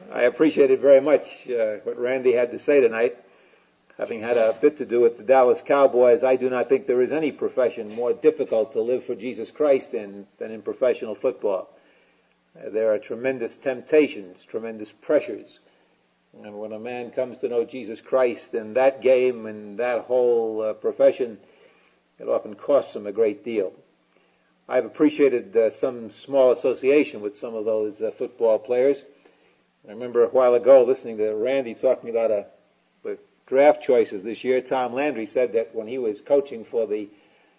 I appreciated very much what Randy had to say tonight. Having had a bit to do with the Dallas Cowboys, I do not think there is any profession more difficult to live for Jesus Christ in than in professional football. There are tremendous temptations, tremendous pressures. And when a man comes to know Jesus Christ in that game and that whole profession, it often costs him a great deal. I've appreciated some small association with some of those football players. I remember a while ago listening to Randy talking about the draft choices this year. Tom Landry said that when he was coaching for the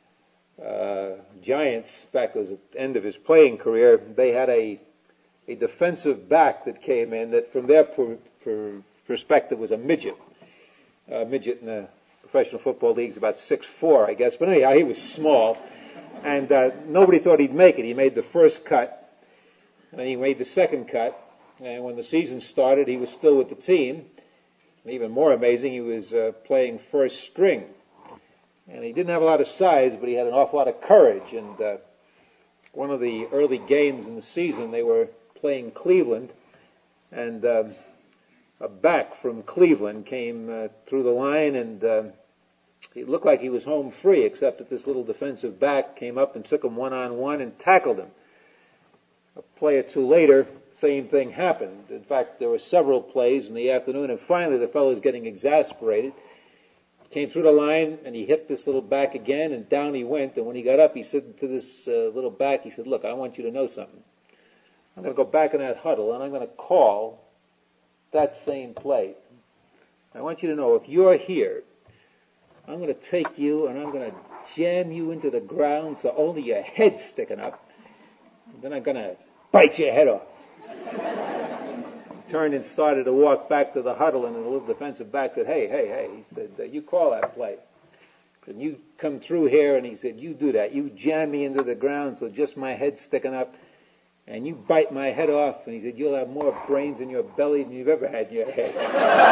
Giants, back at the end of his playing career, they had a defensive back that came in that from their perspective was a midget. A midget in the professional football league is about 6'4", I guess. But anyhow, he was small. And nobody thought he'd make it. He made the first cut, and he made the second cut. And when the season started, he was still with the team. And even more amazing, he was playing first string. And he didn't have a lot of size, but he had an awful lot of courage. And one of the early games in the season, they were playing Cleveland, and a back from Cleveland came through the line, and it looked like he was home free, except that this little defensive back came up and took him one-on-one and tackled him. A play or two later, same thing happened. In fact, there were several plays in the afternoon, and finally the fellow was getting exasperated. He came through the line, and he hit this little back again, and down he went. And when he got up, he said to this little back, he said, "Look, I want you to know something. I'm going to go back in that huddle, and I'm going to call that same play. I want you to know, if you're here, I'm going to take you and I'm going to jam you into the ground so only your head's sticking up. And then I'm going to bite your head off." He turned and started to walk back to the huddle, and the little defensive back said, hey. He said, "You call that play. And you come through here," and he said, "you do that. You jam me into the ground so just my head's sticking up, and you bite my head off." And he said, "You'll have more brains in your belly than you've ever had in your head."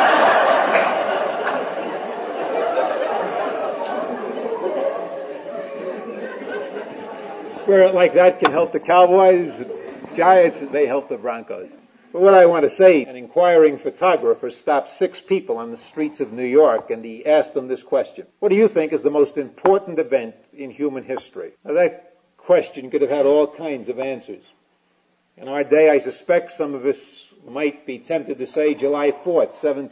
Spirit like that can help the Cowboys, the Giants, and they help the Broncos. But what I want to say, an inquiring photographer stopped 6 people on the streets of New York, and he asked them this question: "What do you think is the most important event in human history?" Now, that question could have had all kinds of answers. In our day, I suspect some of us might be tempted to say July 4th,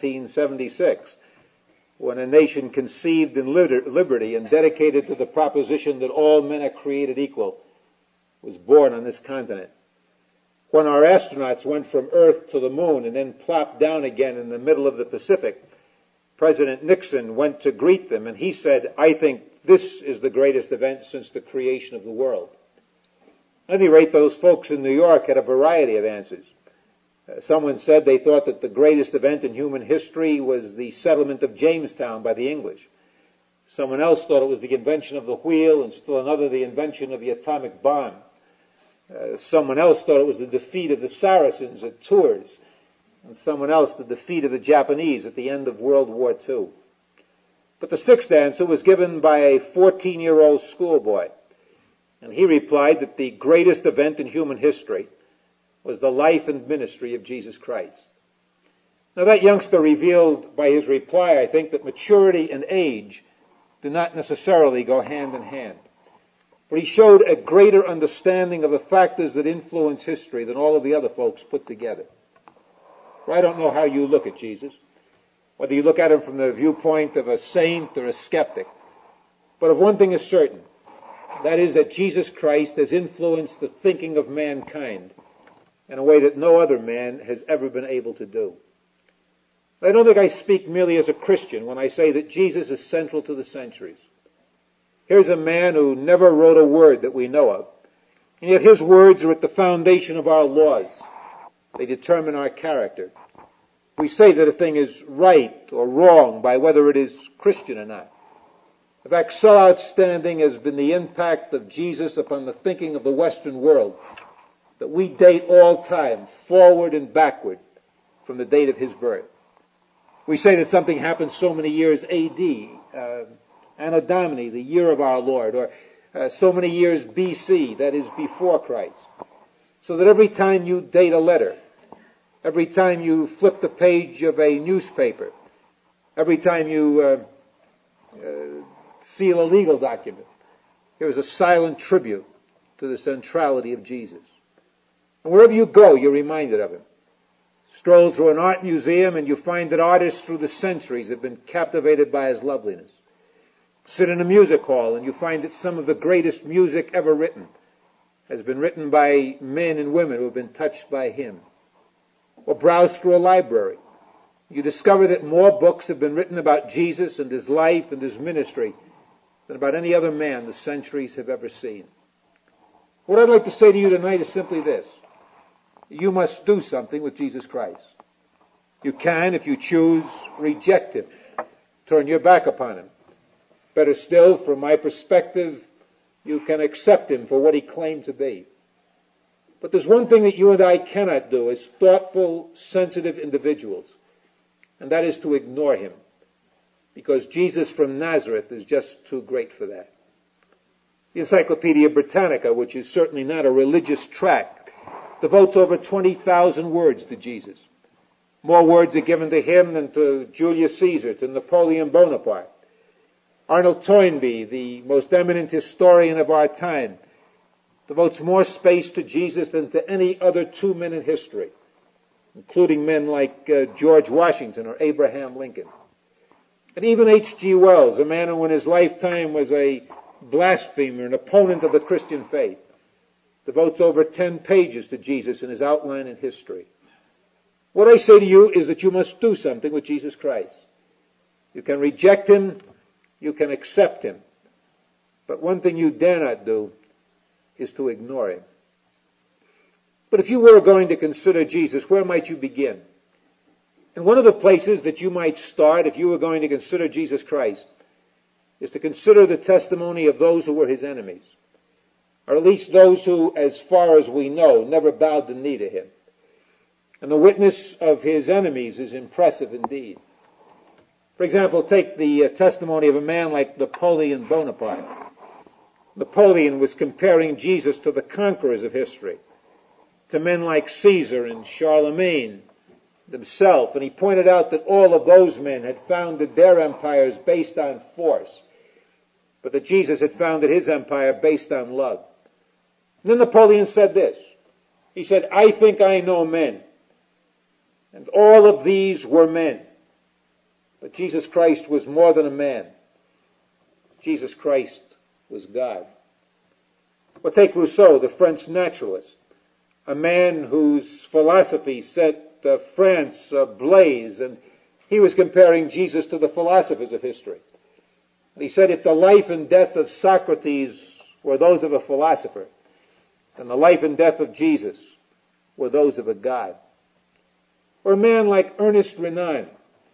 1776, when a nation conceived in liberty and dedicated to the proposition that all men are created equal was born on this continent. When our astronauts went from Earth to the moon and then plopped down again in the middle of the Pacific, President Nixon went to greet them, and he said, "I think this is the greatest event since the creation of the world." At any rate, those folks in New York had a variety of answers. Someone said they thought that the greatest event in human history was the settlement of Jamestown by the English. Someone else thought it was the invention of the wheel, and still another the invention of the atomic bomb. Someone else thought it was the defeat of the Saracens at Tours, and someone else the defeat of the Japanese at the end of World War II. But the sixth answer was given by a 14-year-old schoolboy, and he replied that the greatest event in human history was the life and ministry of Jesus Christ. Now, that youngster revealed by his reply, I think, that maturity and age do not necessarily go hand in hand. But he showed a greater understanding of the factors that influence history than all of the other folks put together. For I don't know how you look at Jesus, whether you look at him from the viewpoint of a saint or a skeptic. But of one thing is certain, that is that Jesus Christ has influenced the thinking of mankind in a way that no other man has ever been able to do. I don't think I speak merely as a Christian when I say that Jesus is central to the centuries. Here's a man who never wrote a word that we know of, and yet his words are at the foundation of our laws. They determine our character. We say that a thing is right or wrong by whether it is Christian or not. In fact, so outstanding has been the impact of Jesus upon the thinking of the Western world that we date all time, forward and backward, from the date of his birth. We say that something happened so many years A.D., Anno Domini, the year of our Lord, or so many years B.C., that is before Christ. So that every time you date a letter, every time you flip the page of a newspaper, every time you seal a legal document, there is a silent tribute to the centrality of Jesus. And wherever you go, you're reminded of him. Stroll through an art museum and you find that artists through the centuries have been captivated by his loveliness. Sit in a music hall and you find that some of the greatest music ever written has been written by men and women who have been touched by him. Or browse through a library. You discover that more books have been written about Jesus and his life and his ministry than about any other man the centuries have ever seen. What I'd like to say to you tonight is simply this. You must do something with Jesus Christ. You can, if you choose, reject him. Turn your back upon him. Better still, from my perspective, you can accept him for what he claimed to be. But there's one thing that you and I cannot do as thoughtful, sensitive individuals, and that is to ignore him. Because Jesus from Nazareth is just too great for that. The Encyclopedia Britannica, which is certainly not a religious tract, devotes over 20,000 words to Jesus. More words are given to him than to Julius Caesar, to Napoleon Bonaparte. Arnold Toynbee, the most eminent historian of our time, devotes more space to Jesus than to any other two men in history, including men like George Washington or Abraham Lincoln. And even H.G. Wells, a man who in his lifetime was a blasphemer, an opponent of the Christian faith, devotes over 10 pages to Jesus in his outline in history. What I say to you is that you must do something with Jesus Christ. You can reject him, you can accept him, but one thing you dare not do is to ignore him. But if you were going to consider Jesus, where might you begin? And one of the places that you might start if you were going to consider Jesus Christ is to consider the testimony of those who were his enemies, or at least those who, as far as we know, never bowed the knee to him. And the witness of his enemies is impressive indeed. For example, take the testimony of a man like Napoleon Bonaparte. Napoleon was comparing Jesus to the conquerors of history, to men like Caesar and Charlemagne himself, and he pointed out that all of those men had founded their empires based on force, but that Jesus had founded his empire based on love. And then Napoleon said this. He said, I think I know men, and all of these were men. But Jesus Christ was more than a man. Jesus Christ was God. Or take Rousseau, the French naturalist, a man whose philosophy set France ablaze, and he was comparing Jesus to the philosophers of history. And he said, if the life and death of Socrates were those of a philosopher, then the life and death of Jesus were those of a god. Or a man like Ernest Renan,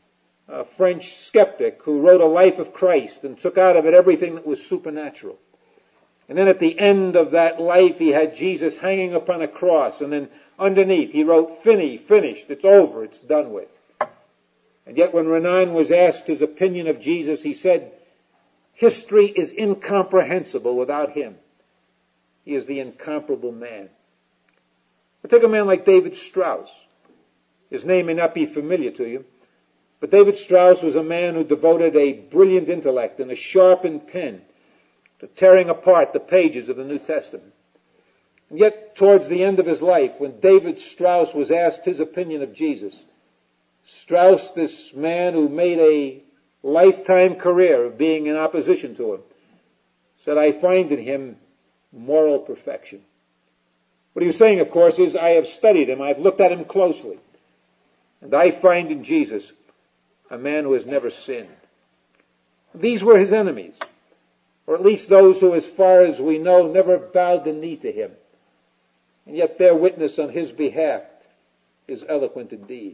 a French skeptic who wrote a life of Christ and took out of it everything that was supernatural. And then at the end of that life, he had Jesus hanging upon a cross, and then underneath he wrote, finished, it's over, it's done with. And yet when Renan was asked his opinion of Jesus, he said, history is incomprehensible without him. He is the incomparable man. Or take a man like David Strauss. His name may not be familiar to you, but David Strauss was a man who devoted a brilliant intellect and a sharpened pen to tearing apart the pages of the New Testament. And yet, towards the end of his life, when David Strauss was asked his opinion of Jesus, Strauss, this man who made a lifetime career of being in opposition to him, said, I find in him moral perfection. What he was saying, of course, is, I have studied him, I've looked at him closely, and I find in Jesus a man who has never sinned. These were his enemies, or at least those who, as far as we know, never bowed the knee to him. And yet their witness on his behalf is eloquent indeed.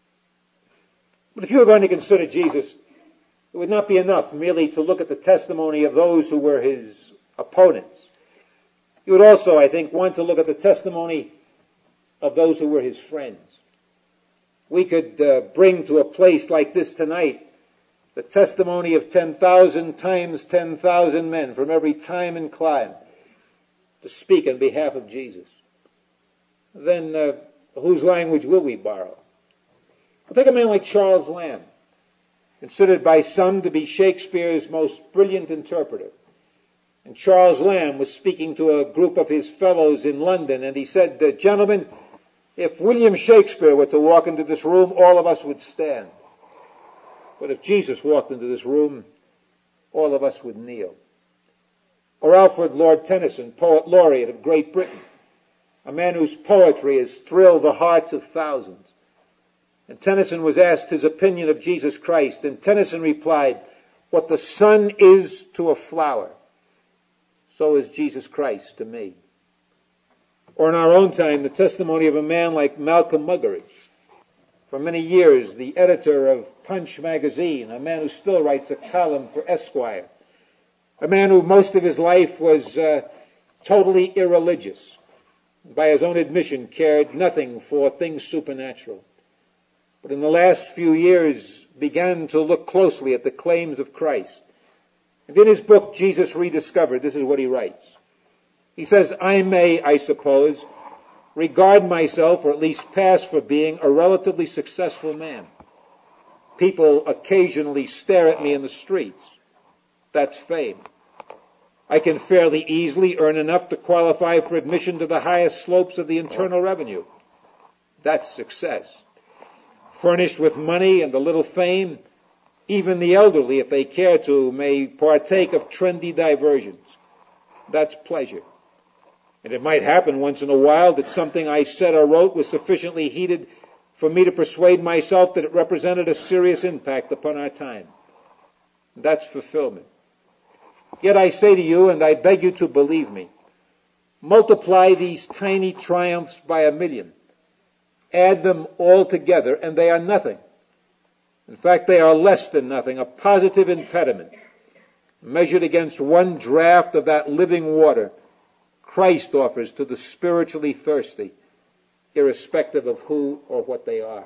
But if you were going to consider Jesus, it would not be enough merely to look at the testimony of those who were his opponents. You would also, I think, want to look at the testimony of those who were his friends. We could bring to a place like this tonight the testimony of 10,000 times 10,000 men from every time and clime to speak on behalf of Jesus. Then whose language will we borrow? We'll take a man like Charles Lamb, considered by some to be Shakespeare's most brilliant interpreter. And Charles Lamb was speaking to a group of his fellows in London, and he said, "Gentlemen, if William Shakespeare were to walk into this room, all of us would stand. But if Jesus walked into this room, all of us would kneel." Or Alfred Lord Tennyson, poet laureate of Great Britain, a man whose poetry has thrilled the hearts of thousands. And Tennyson was asked his opinion of Jesus Christ, and Tennyson replied, "What the sun is to a flower, so is Jesus Christ to me." Or in our own time, the testimony of a man like Malcolm Muggeridge, for many years the editor of Punch magazine, a man who still writes a column for Esquire, a man who most of his life was totally irreligious, by his own admission cared nothing for things supernatural, but in the last few years began to look closely at the claims of Christ. And in his book, Jesus Rediscovered, this is what he writes. He says, "I may, I suppose, regard myself, or at least pass for being, a relatively successful man. People occasionally stare at me in the streets. That's fame. I can fairly easily earn enough to qualify for admission to the highest slopes of the Internal Revenue. That's success. Furnished with money and a little fame, even the elderly, if they care to, may partake of trendy diversions. That's pleasure. And it might happen once in a while that something I said or wrote was sufficiently heated for me to persuade myself that it represented a serious impact upon our time. That's fulfillment. Yet I say to you, and I beg you to believe me, multiply these tiny triumphs by 1,000,000. Add them all together, and they are nothing. In fact, they are less than nothing, a positive impediment, measured against one draught of that living water Christ offers to the spiritually thirsty, irrespective of who or what they are.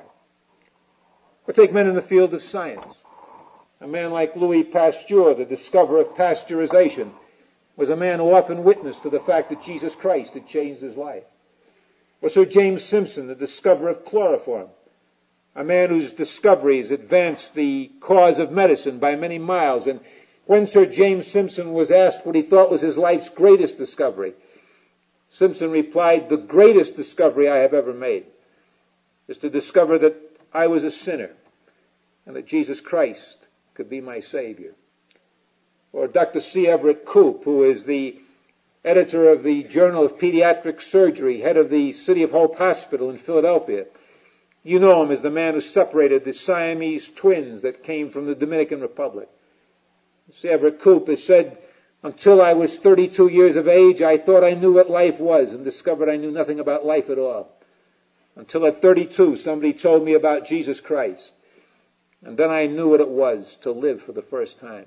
Or take men in the field of science. A man like Louis Pasteur, the discoverer of pasteurization, was a man who often witnessed to the fact that Jesus Christ had changed his life. Or Sir James Simpson, the discoverer of chloroform, a man whose discoveries advanced the cause of medicine by many miles. And when Sir James Simpson was asked what he thought was his life's greatest discovery, Simpson replied, "The greatest discovery I have ever made is to discover that I was a sinner and that Jesus Christ could be my Savior." Or Dr. C. Everett Koop, who is the editor of the Journal of Pediatric Surgery, head of the City of Hope Hospital in Philadelphia. You know him as the man who separated the Siamese twins that came from the Dominican Republic. C. Everett Koop has said, "Until I was 32 years of age, I thought I knew what life was and discovered I knew nothing about life at all. Until at 32, somebody told me about Jesus Christ. And then I knew what it was to live for the first time."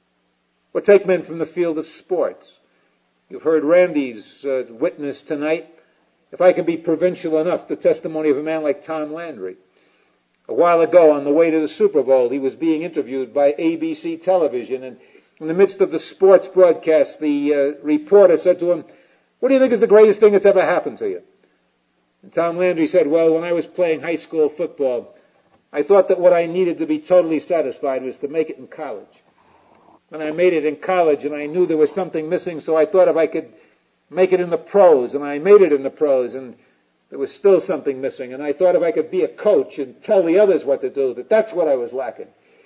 Or take men from the field of sports. You've heard Randy's witness tonight. If I can be provincial enough, the testimony of a man like Tom Landry. A while ago, on the way to the Super Bowl, he was being interviewed by ABC television, and in the midst of the sports broadcast, the reporter said to him, "What do you think is the greatest thing that's ever happened to you?" And Tom Landry said, "Well, when I was playing high school football, I thought that what I needed to be totally satisfied was to make it in college. And I made it in college, and I knew there was something missing, so I thought if I could make it in the pros, and I made it in the pros, and there was still something missing, and I thought if I could be a coach and tell the others what to do, that's what I was lacking.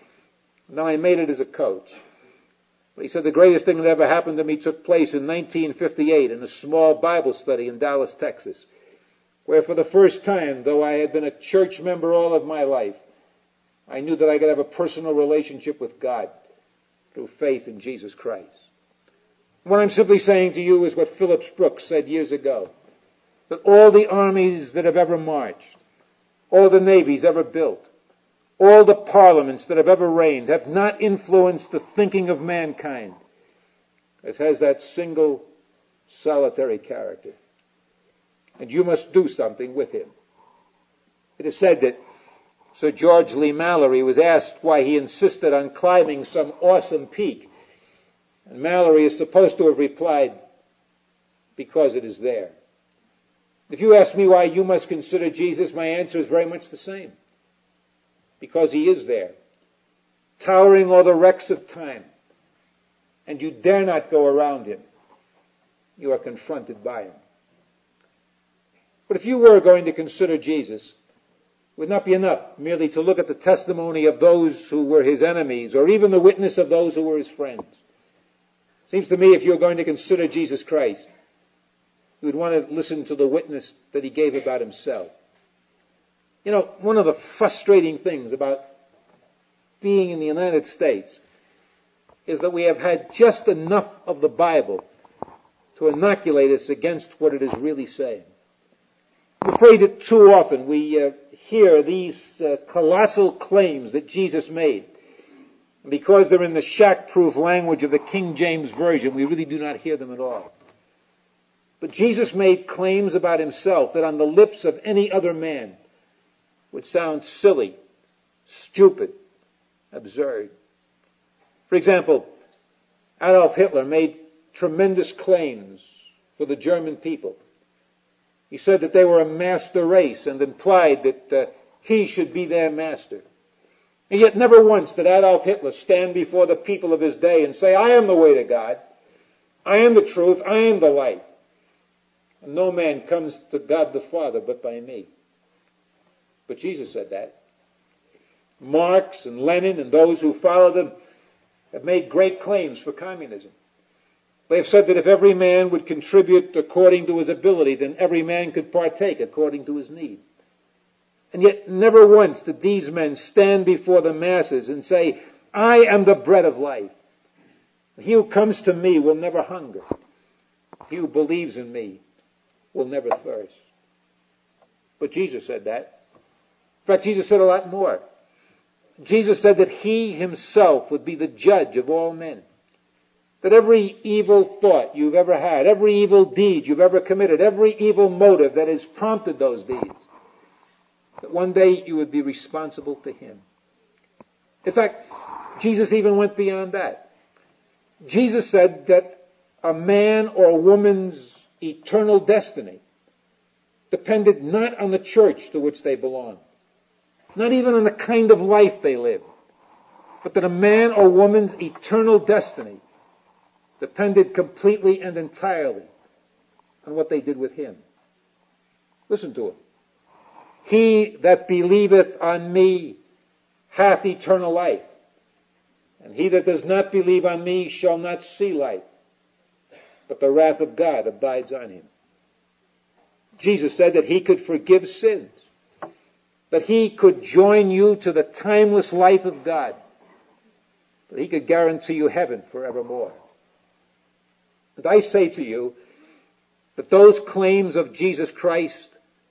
Now I made it as a coach." But he said the greatest thing that ever happened to me took place in 1958 in a small Bible study in Dallas, Texas, where for the first time, though I had been a church member all of my life, I knew that I could have a personal relationship with God through faith in Jesus Christ. What I'm simply saying to you is what Phillips Brooks said years ago, that all the armies that have ever marched, all the navies ever built, all the parliaments that have ever reigned have not influenced the thinking of mankind as has that single solitary character. And you must do something with him. It is said that Sir George Lee Mallory was asked why he insisted on climbing some awesome peak. And Mallory is supposed to have replied, "Because it is there." If you ask me why you must consider Jesus, my answer is very much the same. Because he is there, towering o'er the wrecks of time, and you dare not go around him. You are confronted by him. But if you were going to consider Jesus, it would not be enough merely to look at the testimony of those who were his enemies, or even the witness of those who were his friends. It seems to me if you're going to consider Jesus Christ, you would want to listen to the witness that he gave about himself. You know, one of the frustrating things about being in the United States is that we have had just enough of the Bible to inoculate us against what it is really saying. I'm afraid that too often we hear these colossal claims that Jesus made. And because they're in the shack-proof language of the King James Version, we really do not hear them at all. But Jesus made claims about himself that on the lips of any other man would sound silly, stupid, absurd. For example, Adolf Hitler made tremendous claims for the German people. He said that they were a master race and implied that he should be their master. And yet never once did Adolf Hitler stand before the people of his day and say, I am the way to God. I am the truth. I am the life. And no man comes to God the Father but by me. But Jesus said that. Marx and Lenin and those who follow them have made great claims for communism. They have said that if every man would contribute according to his ability, then every man could partake according to his need. And yet never once did these men stand before the masses and say, I am the bread of life. He who comes to me will never hunger. He who believes in me will never thirst. But Jesus said that. In fact, Jesus said a lot more. Jesus said that he himself would be the judge of all men. That every evil thought you've ever had, every evil deed you've ever committed, every evil motive that has prompted those deeds, that one day you would be responsible to him. In fact, Jesus even went beyond that. Jesus said that a man or a woman's eternal destiny depended not on the church to which they belonged, not even on the kind of life they lived, but that a man or woman's eternal destiny depended completely and entirely on what they did with him. Listen to him. He that believeth on me hath eternal life, and he that does not believe on me shall not see life, but the wrath of God abides on him. Jesus said that he could forgive sins, that he could join you to the timeless life of God, that he could guarantee you heaven forevermore. And I say to you that those claims of Jesus Christ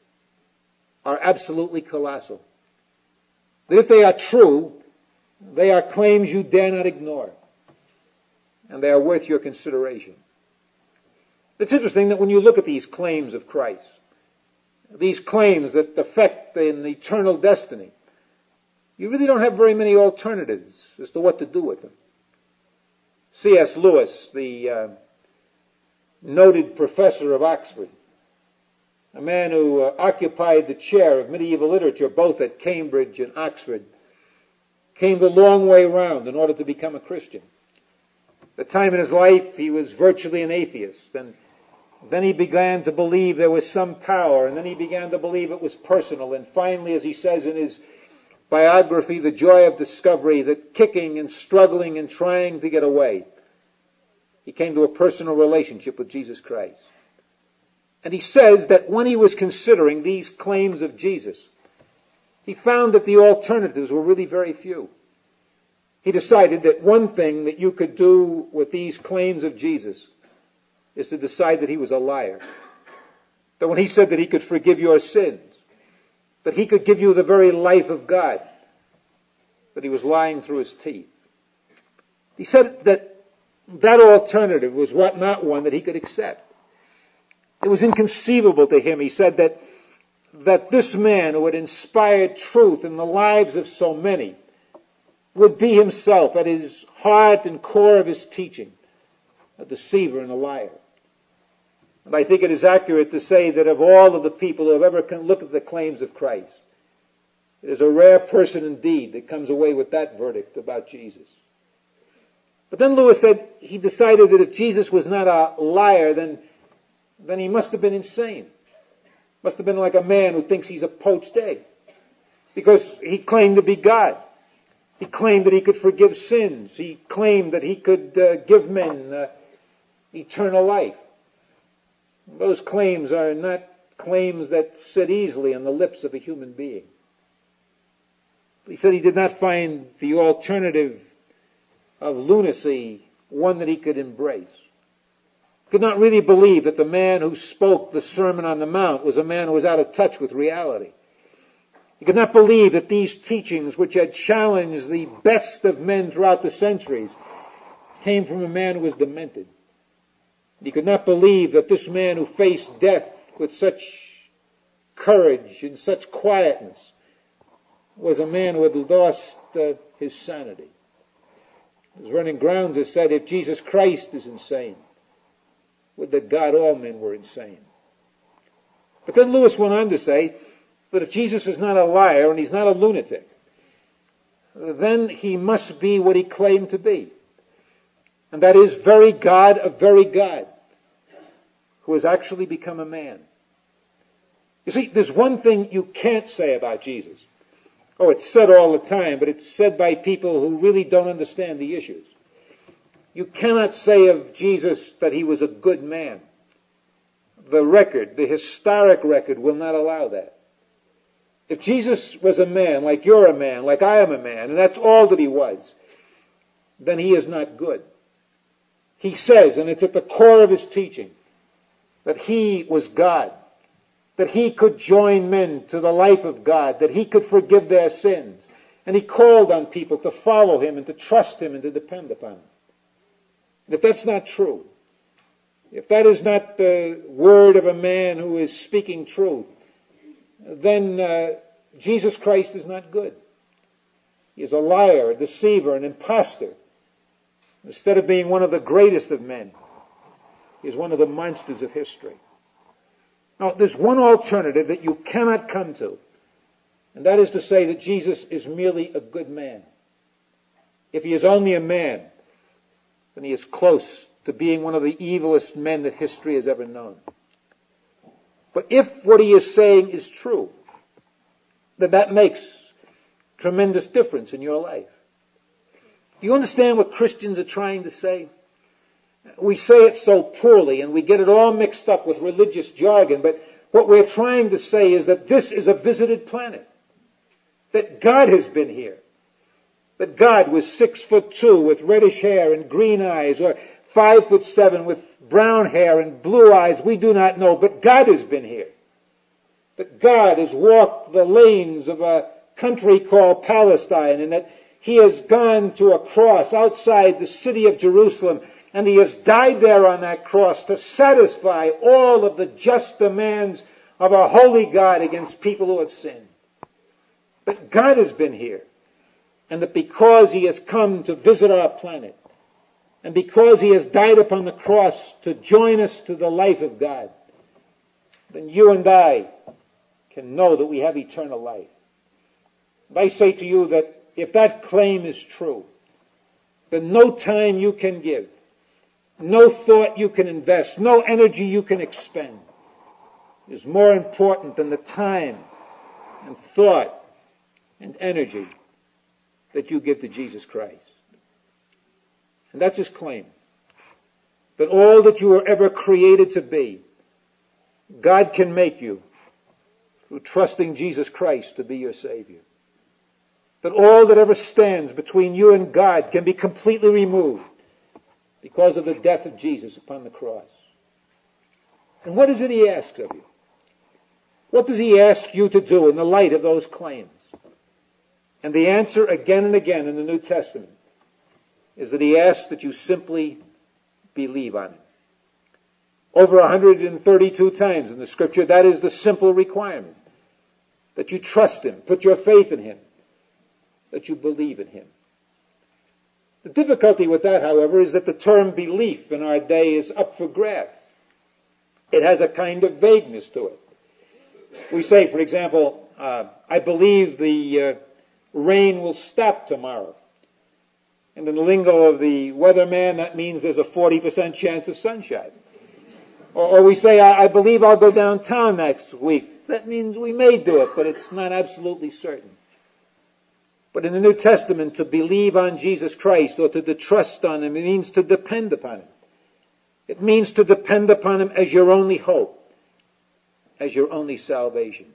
are absolutely colossal. That if they are true, they are claims you dare not ignore. And they are worth your consideration. It's interesting that when you look at these claims of Christ, these claims that affect an eternal destiny, you really don't have very many alternatives as to what to do with them. C.S. Lewis, the noted professor of Oxford, a man who occupied the chair of medieval literature both at Cambridge and Oxford, came the long way round in order to become a Christian. At the time in his life, he was virtually an atheist, and then he began to believe there was some power, and then he began to believe it was personal, and finally, as he says in his biography, The Joy of Discovery, that kicking and struggling and trying to get away, he came to a personal relationship with Jesus Christ. And he says that when he was considering these claims of Jesus, he found that the alternatives were really very few. He decided that one thing that you could do with these claims of Jesus is to decide that he was a liar. That when he said that he could forgive your sins, that he could give you the very life of God, that he was lying through his teeth. He said that alternative was not one that he could accept. It was inconceivable to him. He said that this man who had inspired truth in the lives of so many would be himself, at his heart and core of his teaching, a deceiver and a liar. And I think it is accurate to say that of all of the people who have ever looked at the claims of Christ, it is a rare person indeed that comes away with that verdict about Jesus. But then Lewis said he decided that if Jesus was not a liar, then he must have been insane. Must have been like a man who thinks he's a poached egg. Because he claimed to be God. He claimed that he could forgive sins. He claimed that he could give men eternal life. Those claims are not claims that sit easily on the lips of a human being. He said he did not find the alternative of lunacy one that he could embrace. He could not really believe that the man who spoke the Sermon on the Mount was a man who was out of touch with reality. He could not believe that these teachings, which had challenged the best of men throughout the centuries, came from a man who was demented. He could not believe that this man who faced death with such courage and such quietness was a man who had lost his sanity. As Vernon Grounds has said, if Jesus Christ is insane, would that God all men were insane. But then Lewis went on to say that if Jesus is not a liar and he's not a lunatic, then he must be what he claimed to be. And that is very God of very God, who has actually become a man. You see, there's one thing you can't say about Jesus. Oh, it's said all the time, but it's said by people who really don't understand the issues. You cannot say of Jesus that he was a good man. The record, the historic record, will not allow that. If Jesus was a man, like you're a man, like I am a man, and that's all that he was, then he is not good. He says, and it's at the core of his teaching, that he was God, that he could join men to the life of God, that he could forgive their sins. And he called on people to follow him and to trust him and to depend upon him. And if that's not true, if that is not the word of a man who is speaking truth, then Jesus Christ is not good. He is a liar, a deceiver, an impostor. Instead of being one of the greatest of men, he is one of the monsters of history. Now, there's one alternative that you cannot come to, and that is to say that Jesus is merely a good man. If he is only a man, then he is close to being one of the evilest men that history has ever known. But if what he is saying is true, then that makes tremendous difference in your life. Do you understand what Christians are trying to say? We say it so poorly and we get it all mixed up with religious jargon, but what we're trying to say is that this is a visited planet. That God has been here. That God was 6'2" with reddish hair and green eyes, or 5'7" with brown hair and blue eyes, we do not know, but God has been here. That God has walked the lanes of a country called Palestine, and that he has gone to a cross outside the city of Jerusalem, and he has died there on that cross to satisfy all of the just demands of a holy God against people who have sinned. But God has been here. And that because he has come to visit our planet, and because he has died upon the cross to join us to the life of God, then you and I can know that we have eternal life. And I say to you that if that claim is true, then no time you can give, no thought you can invest, no energy you can expend is more important than the time and thought and energy that you give to Jesus Christ. And that's his claim. That all that you were ever created to be, God can make you through trusting Jesus Christ to be your Savior. That all that ever stands between you and God can be completely removed because of the death of Jesus upon the cross. And what is it he asks of you? What does he ask you to do in the light of those claims? And the answer again and again in the New Testament is that he asks that you simply believe on him. Over 132 times in the Scripture, that is the simple requirement. That you trust him, put your faith in him, that you believe in him. The difficulty with that, however, is that the term belief in our day is up for grabs. It has a kind of vagueness to it. We say, for example, I believe the rain will stop tomorrow. And in the lingo of the weatherman, that means there's a 40% chance of sunshine. Or we say, I believe I'll go downtown next week. That means we may do it, but it's not absolutely certain. But in the New Testament, to believe on Jesus Christ or to trust on Him, it means to depend upon Him. It means to depend upon Him as your only hope, as your only salvation.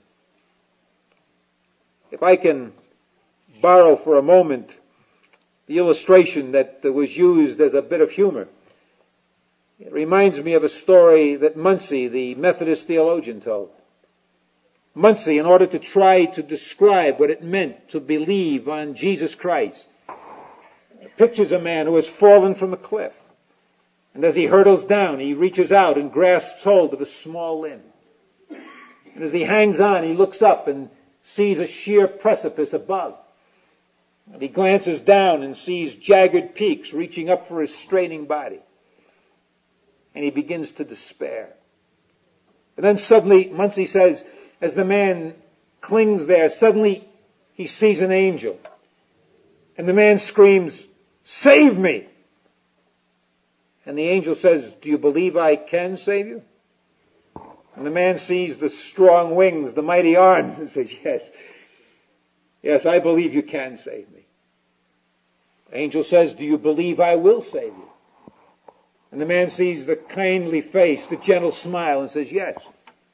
If I can borrow for a moment the illustration that was used as a bit of humor, it reminds me of a story that Muncie, the Methodist theologian, told. Muncie, in order to try to describe what it meant to believe on Jesus Christ, pictures a man who has fallen from a cliff. And as he hurtles down, he reaches out and grasps hold of a small limb. And as he hangs on, he looks up and sees a sheer precipice above. And he glances down and sees jagged peaks reaching up for his straining body. And he begins to despair. And then suddenly, Muncie says, as the man clings there, suddenly he sees an angel. And the man screams, "Save me!" And the angel says, "Do you believe I can save you?" And the man sees the strong wings, the mighty arms, and says, Yes, I believe you can save me. The angel says, "Do you believe I will save you?" And the man sees the kindly face, the gentle smile, and says, "Yes,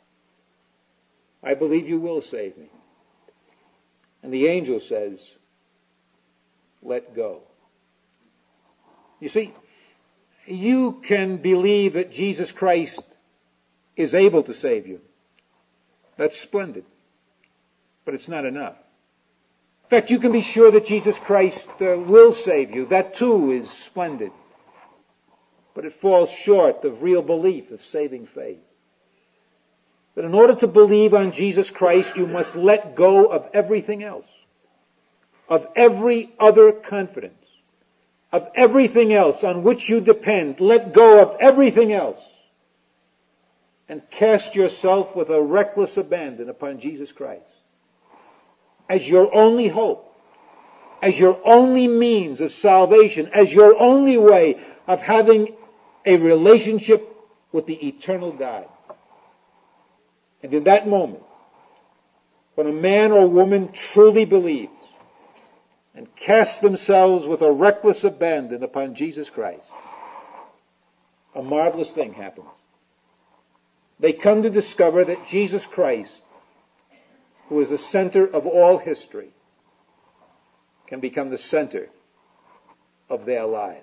I believe you will save me." And the angel says, "Let go." You see, you can believe that Jesus Christ is able to save you. That's splendid. But it's not enough. In fact, you can be sure that Jesus Christ will save you. That too is splendid. But it falls short of real belief, of saving faith. But in order to believe on Jesus Christ, you must let go of everything else. Of every other confidence. Of everything else on which you depend. Let go of everything else. And cast yourself with a reckless abandon upon Jesus Christ. As your only hope. As your only means of salvation. As your only way of having a relationship with the eternal God. And in that moment, when a man or woman truly believes and casts themselves with a reckless abandon upon Jesus Christ, a marvelous thing happens. They come to discover that Jesus Christ, who is the center of all history, can become the center of their lives.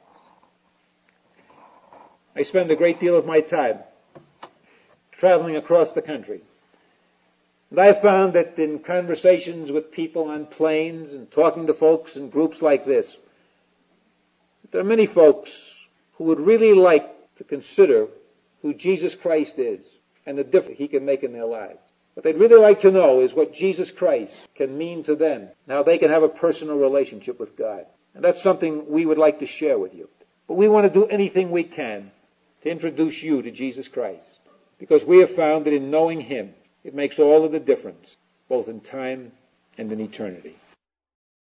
I spend a great deal of my time traveling across the country. And I found that in conversations with people on planes and talking to folks in groups like this, there are many folks who would really like to consider who Jesus Christ is and the difference He can make in their lives. What they'd really like to know is what Jesus Christ can mean to them, and how they can have a personal relationship with God. And that's something we would like to share with you. But we want to do anything we can to introduce you to Jesus Christ. Because we have found that in knowing Him, it makes all of the difference, both in time and in eternity.